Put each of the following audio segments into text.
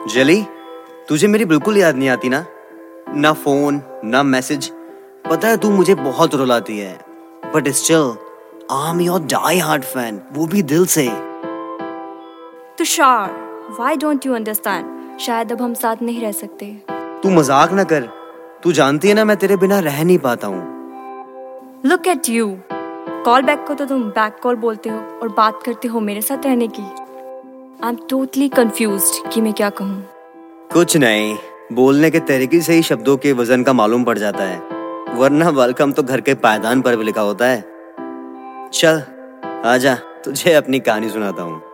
Jelly, तुझे मेरी बिल्कुल याद नहीं आती ना? ना फोन ना मैसेज। पता है तू मुझे बहुत रुलाती है, but still I am your die hard fan, वो भी दिल से। Tushar, why don't you understand? शायद अब हम साथ नहीं रह सकते। तू मजाक ना कर, तू जानती है ना मैं तेरे बिना रह नहीं पाता हूँ। Look at you, call back को तो तुम बैक कॉल बोलते हो और बात करते हो मेरे साथ रहने की। आई एम टोटली कंफ्यूज्ड कि मैं क्या कहूँ। कुछ नहीं, बोलने के तरीके से ही शब्दों के वजन का मालूम पड़ जाता है, वरना वेलकम तो घर के पायदान पर भी लिखा होता है। चल आजा, तुझे अपनी कहानी सुनाता हूँ।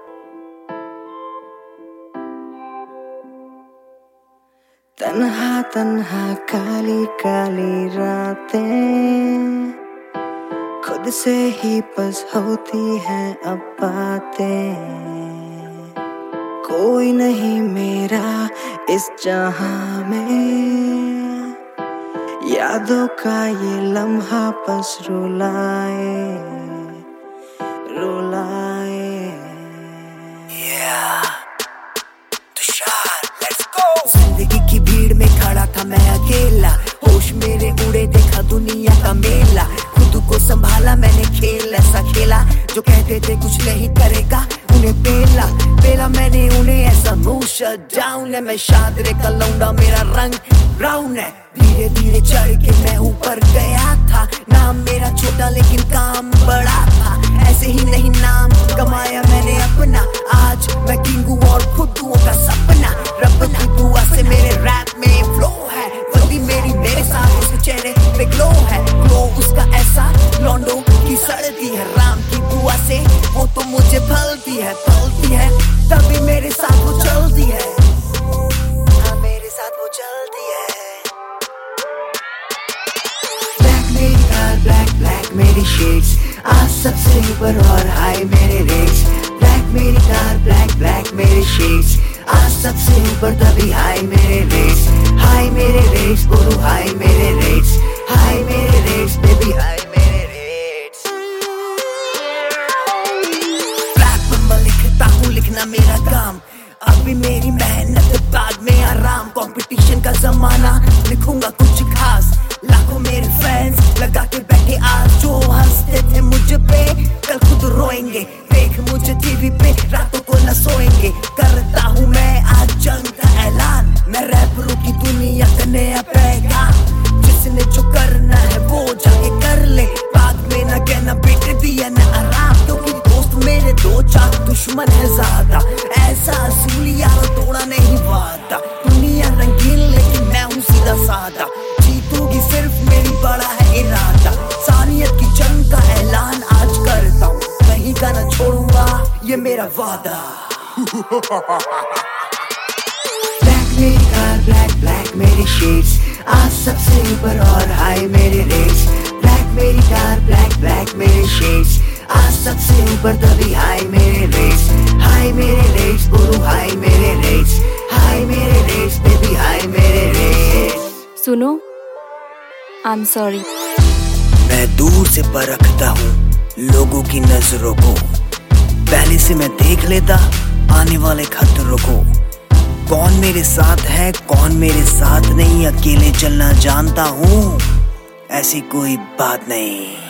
तन्हा तन्हा काली काली रातें, खुद से ही बस होती हैं अब बातें। कोई नहीं मेरा इस जहां में, यादों का ये लम्हा बस रुलाए रुलाए। जिंदगी की भीड़ में खड़ा था मैं अकेला, होश मेरे उड़े देखा दुनिया का मेला। खुद को संभाला मैंने, खेल ऐसा खेला जो कहते थे कुछ नहीं करेगा उन्हें पेला पेला मैंने उन्हें ऐसा मूव शट डाउन है। मैं शादरे का लौंडा, मेरा रंग ब्राउन है। धीरे धीरे चढ़ के मैं ऊपर गया था, नाम मेरा छोटा लेकिन काम बड़ा था। ऐसे ही नहीं नाम कमाया मैंने अपना, आज मैं किंग हूँ और खुदुओं का सपना। रब की दुआ से मेरे रैप में फ्लो है, वही मेरी मेरे साथ उसके चेहरे पे ग्लो है। ग्लो उसका ऐसा लौंडो की सड़ती है, राम की दुआ से वो तो मुझे फलती है तभी मेरे साथ वो चलती है। हाँ मेरे साथ वो चलती है। ब्लैक मेरी कार, ब्लैक ब्लैक मेरी शेड्स, आज सबसे ऊपर और हाई मेरे रेट्स। ब्लैक मेरी कार, ब्लैक ब्लैक मेरे शेड्स, आज सबसे ऊपर तभी हाई मेरे रेट्स। हाई मेरे रेट्स, बोलो हाई मेरे रेट्स। हाई मेरे रेट्स बेबी, हाई मेरे रेट्स। रैप में लिखता हूँ, लिखना मेरा काम, अभी मेरी मेहनत बाद में आराम। कंपटीशन का जमाना, लिखूंगा कुछ खास। लाखों मेरे फैंस लगा के बैठे आज, जो हंसते थे मुझ पे कल खुद रोएंगे। देख मुझे टीवी पे रातों को न सोएंगे। करता हूँ मैं आज जंग का ऐलान, मैं रैपरों की दुनिया का नया पैगाम। जिसने जो करना है वो जाके कर ले, बाद में न कहना बेटे दिया न आराम। क्योंकि दोस्त मेरे दो चार, दुश्मन है ज्यादा, ऐसा असूलिया तोड़ा नहीं वादा। दुनिया रंगीन लेकिन मैं हूँ सीधा सादा, जीतूगी सिर्फ मेरी बड़ा है इरादा। सानियत की जंग का ऐलान आज करता हूँ, कहीं का न छोड़ूंगा ये मेरा वादा। ब्लैक मेरी कार, ब्लैक ब्लैक मेरी शेड्स, आज सबसे ऊपर और हाई मेरे रेट्स। ब्लैक मेरी कार, ब्लैक ब्लैक मेरे शेड्स, आज सबसे ऊपर तभी हाई मेरे रेट्स। हाई मेरे रेट्स, बोलो हाई मेरे रेट्स। हाई मेरे रेट्स बेबी, हाई मेरे रेट्स। सुनो, आई एम सॉरी। मैं दूर से परखता हूँ लोगों की नजरों को, पहले से मैं देख लेता आने वाले खतरों को। कौन मेरे साथ है कौन मेरे साथ नहीं, अकेले चलना जानता हूँ, ऐसी कोई बात नहीं।